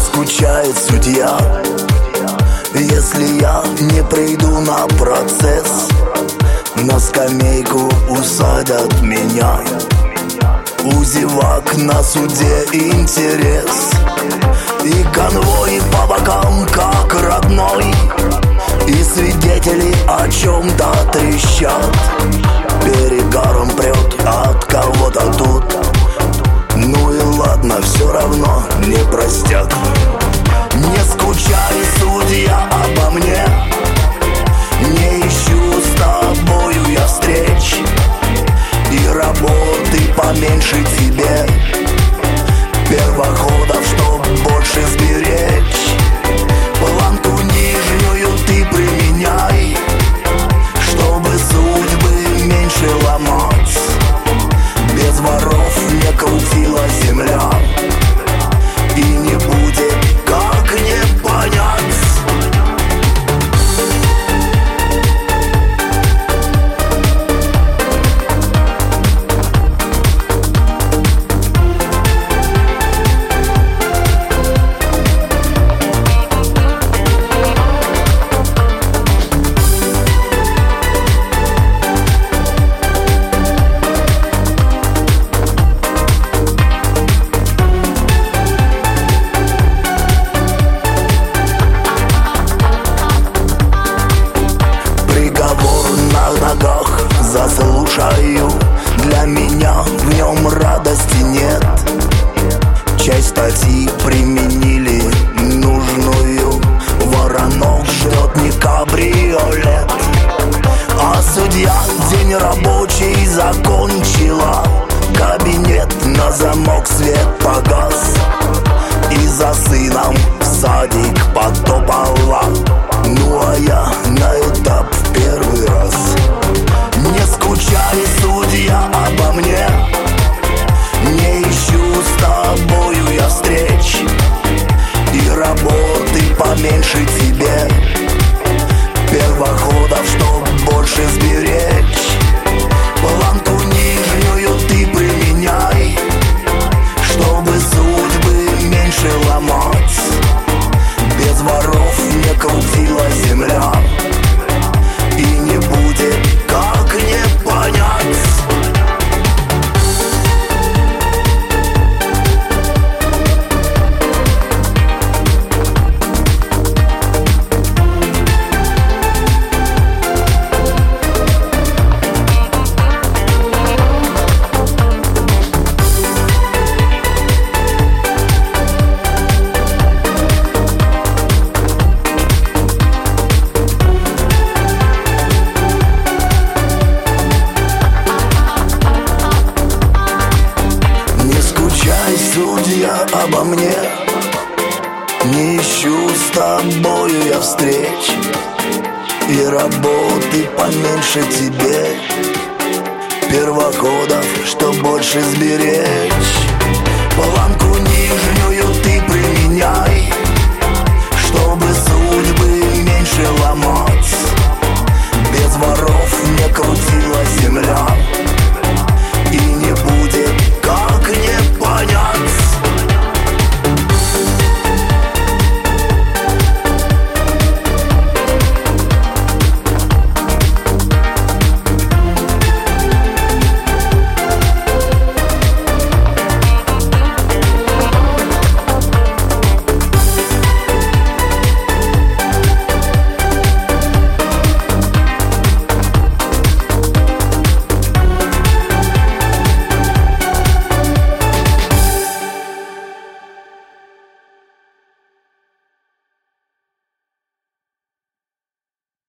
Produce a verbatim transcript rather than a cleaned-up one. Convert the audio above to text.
скучает судья, если я не приду на процесс. На скамейку усадят меня, у зевак на суде интерес. И конвой по бокам, как родной, и свидетели о чем-то трещат. Перегаром прет от кого-то тут, ну и ладно, все равно не простят. Не скучай, судья, обо мне, не ищу с тобою я встреч, и работы поменьше тебе, первоходов, чтоб больше сберечь. Планку нижнюю ты применяй, чтобы судьбы меньше ломать. Без воров не крутила земля, и не будет, как не понять. Заслушаю, для меня в нем радости нет. Часть статьи применили нужную, Воронов ждет не кабриолет. А судья день рабочий закончила, кабинет на замок, свет погас, и за сыном в садик потопала. Ну а я на этап в первый раз. Не скучай, судья, обо мне, не ищу с тобою я встреч, и работы поменьше тебе, первоходов, чтоб больше сберечь. Планку нижнюю ты применяй, чтобы судьбы меньше ломать. Без воров не крутила земля, и не будет, как не понять. Судья, обо мне, не ищу с тобою я встреч, и работы поменьше тебе, первоходов, что больше сберечь.